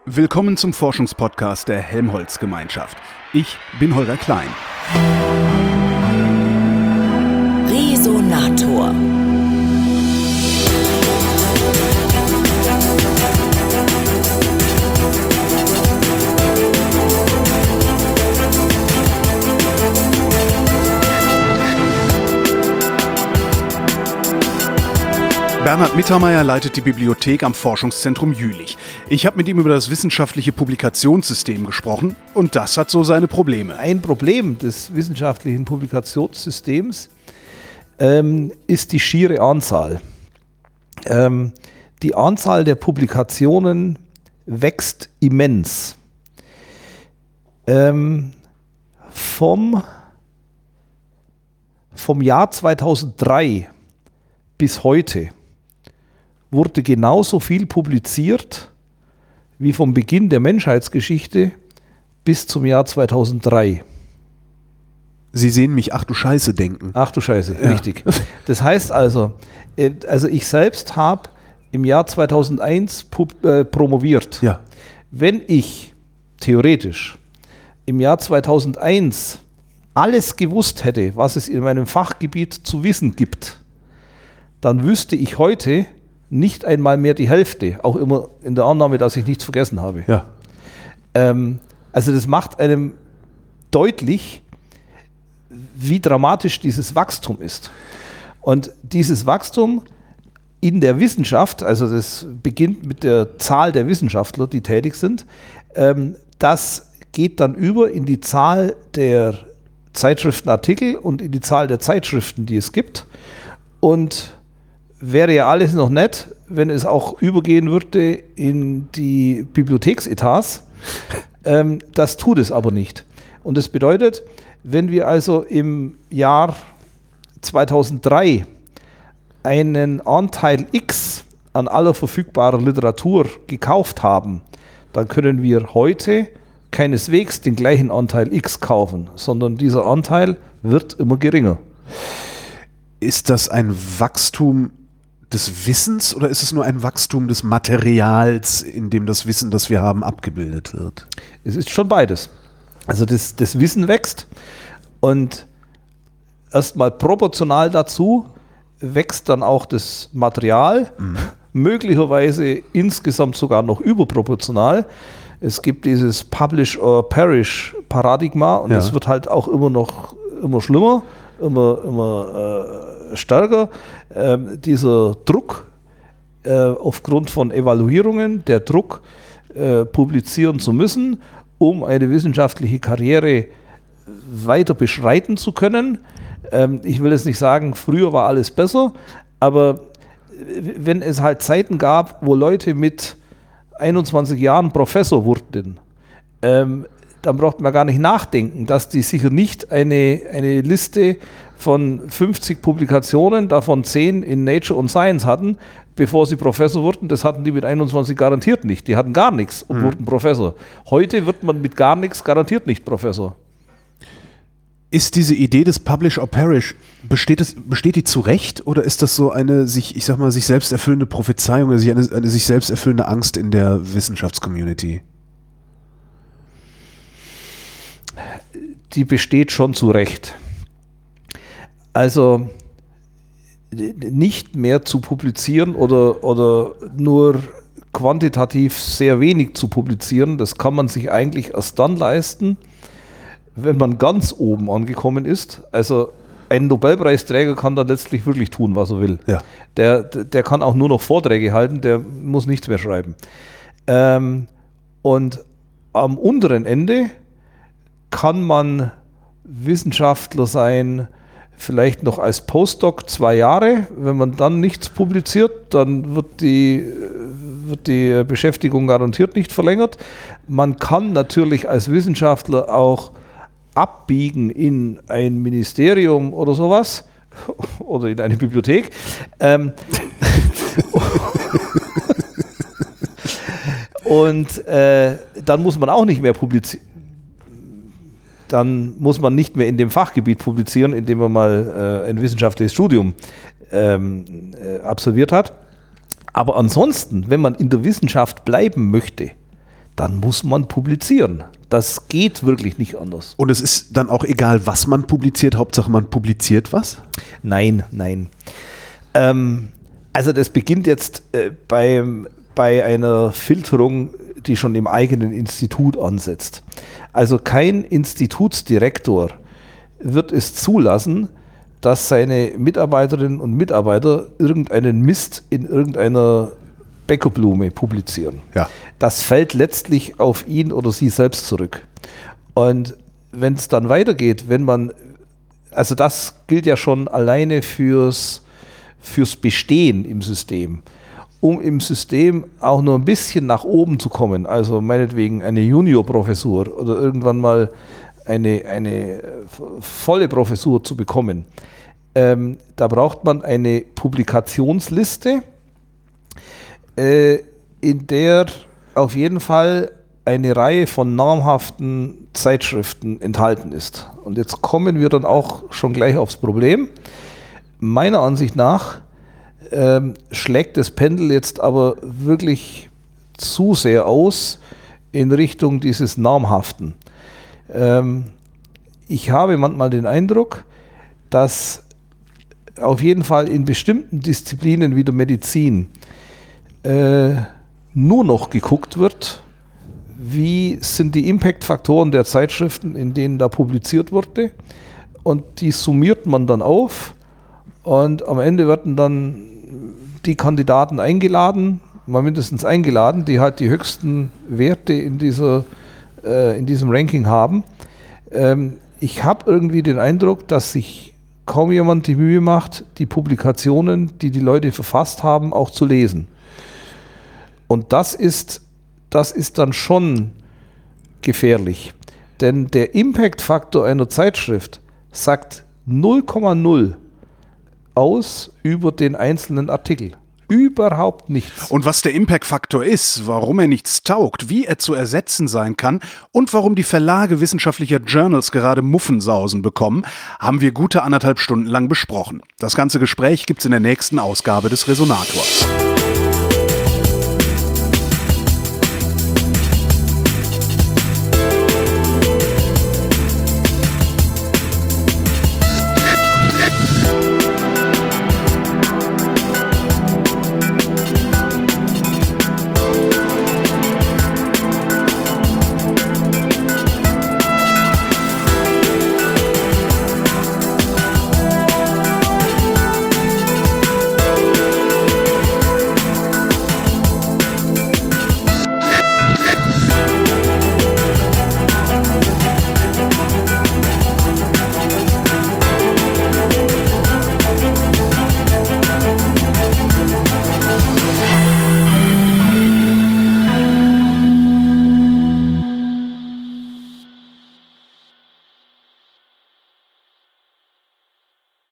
Willkommen zum Forschungspodcast der Helmholtz-Gemeinschaft. Ich bin Holger Klein. Resonator. Bernhard Mittermeier leitet die Bibliothek am Forschungszentrum Jülich. Ich habe mit ihm über das wissenschaftliche Publikationssystem gesprochen und das hat so seine Probleme. Ein Problem des wissenschaftlichen Publikationssystems ist die schiere Anzahl. Die Anzahl der Publikationen wächst immens. Vom Jahr 2003 bis heute wurde genauso viel publiziert wie vom Beginn der Menschheitsgeschichte bis zum Jahr 2003. Sie sehen mich, ach du Scheiße, denken. Ach du Scheiße, ja. Richtig. Das heißt also ich selbst habe im Jahr 2001 promoviert. Ja. Wenn ich theoretisch im Jahr 2001 alles gewusst hätte, was es in meinem Fachgebiet zu wissen gibt, dann wüsste ich heute nicht einmal mehr die Hälfte, auch immer in der Annahme, dass ich nichts vergessen habe. Ja. Also das macht einem deutlich, wie dramatisch dieses Wachstum ist. Und dieses Wachstum in der Wissenschaft, also das beginnt mit der Zahl der Wissenschaftler, die tätig sind, das geht dann über in die Zahl der Zeitschriftenartikel und in die Zahl der Zeitschriften, die es gibt. Und wäre ja alles noch nett, wenn es auch übergehen würde in die Bibliotheksetats. Das tut es aber nicht. Und das bedeutet, wenn wir also im Jahr 2003 einen Anteil X an aller verfügbarer Literatur gekauft haben, dann können wir heute keineswegs den gleichen Anteil X kaufen, sondern dieser Anteil wird immer geringer. Ist das ein Wachstum des Wissens oder ist es nur ein Wachstum des Materials, in dem das Wissen, das wir haben, abgebildet wird? Es ist schon beides. Also das Wissen wächst und erstmal proportional dazu wächst dann auch das Material, möglicherweise insgesamt sogar noch überproportional. Es gibt dieses Publish or Perish Paradigma und es wird halt auch immer schlimmer, immer stärker. Dieser Druck aufgrund von Evaluierungen, der Druck publizieren zu müssen, um eine wissenschaftliche Karriere weiter beschreiten zu können. Ich will jetzt nicht sagen, früher war alles besser, aber wenn es halt Zeiten gab, wo Leute mit 21 Jahren Professor wurden, dann braucht man gar nicht nachdenken, dass die sicher nicht eine Liste von 50 Publikationen, davon 10 in Nature und Science hatten, bevor sie Professor wurden. Das hatten die mit 21 garantiert nicht. Die hatten gar nichts und wurden Professor. Heute wird man mit gar nichts garantiert nicht Professor. Ist diese Idee des Publish or Perish, besteht die zu Recht oder ist das so eine sich selbst erfüllende Prophezeiung oder eine sich selbst erfüllende Angst in der Wissenschaftscommunity? Die besteht schon zu Recht. Also nicht mehr zu publizieren oder nur quantitativ sehr wenig zu publizieren, das kann man sich eigentlich erst dann leisten, wenn man ganz oben angekommen ist. Also ein Nobelpreisträger kann dann letztlich wirklich tun, was er will. Ja. Der kann auch nur noch Vorträge halten, der muss nichts mehr schreiben. Und am unteren Ende kann man Wissenschaftler sein, vielleicht noch als Postdoc 2 Jahre. Wenn man dann nichts publiziert, dann wird die Beschäftigung garantiert nicht verlängert. Man kann natürlich als Wissenschaftler auch abbiegen in ein Ministerium oder sowas oder in eine Bibliothek. Und dann muss man auch nicht mehr publizieren. Dann muss man nicht mehr in dem Fachgebiet publizieren, in dem man mal ein wissenschaftliches Studium absolviert hat. Aber ansonsten, wenn man in der Wissenschaft bleiben möchte, dann muss man publizieren. Das geht wirklich nicht anders. Und es ist dann auch egal, was man publiziert, Hauptsache man publiziert was? Nein. Also das beginnt jetzt bei einer Filterung, die schon im eigenen Institut ansetzt. Also kein Institutsdirektor wird es zulassen, dass seine Mitarbeiterinnen und Mitarbeiter irgendeinen Mist in irgendeiner Bäckerblume publizieren. Ja. Das fällt letztlich auf ihn oder sie selbst zurück. Und wenn es dann weitergeht, also das gilt ja schon alleine fürs Bestehen im System. Um im System auch nur ein bisschen nach oben zu kommen, also meinetwegen eine Juniorprofessur oder irgendwann mal eine volle Professur zu bekommen, da braucht man eine Publikationsliste, in der auf jeden Fall eine Reihe von namhaften Zeitschriften enthalten ist. Und jetzt kommen wir dann auch schon gleich aufs Problem. Meiner Ansicht nach schlägt das Pendel jetzt aber wirklich zu sehr aus in Richtung dieses Namhaften. Ich habe manchmal den Eindruck, dass auf jeden Fall in bestimmten Disziplinen wie der Medizin nur noch geguckt wird, wie sind die Impact-Faktoren der Zeitschriften, in denen da publiziert wurde, und die summiert man dann auf und am Ende werden dann die Kandidaten eingeladen, mal mindestens eingeladen, die halt die höchsten Werte in diesem Ranking haben. Ich habe irgendwie den Eindruck, dass sich kaum jemand die Mühe macht, die Publikationen, die die Leute verfasst haben, auch zu lesen. Und das ist dann schon gefährlich. Denn der Impact-Faktor einer Zeitschrift sagt 0,0 aus über den einzelnen Artikel. Überhaupt nichts. Und was der Impact-Faktor ist, warum er nichts taugt, wie er zu ersetzen sein kann und warum die Verlage wissenschaftlicher Journals gerade Muffensausen bekommen, haben wir gute 1,5 Stunden lang besprochen. Das ganze Gespräch gibt's in der nächsten Ausgabe des Resonators.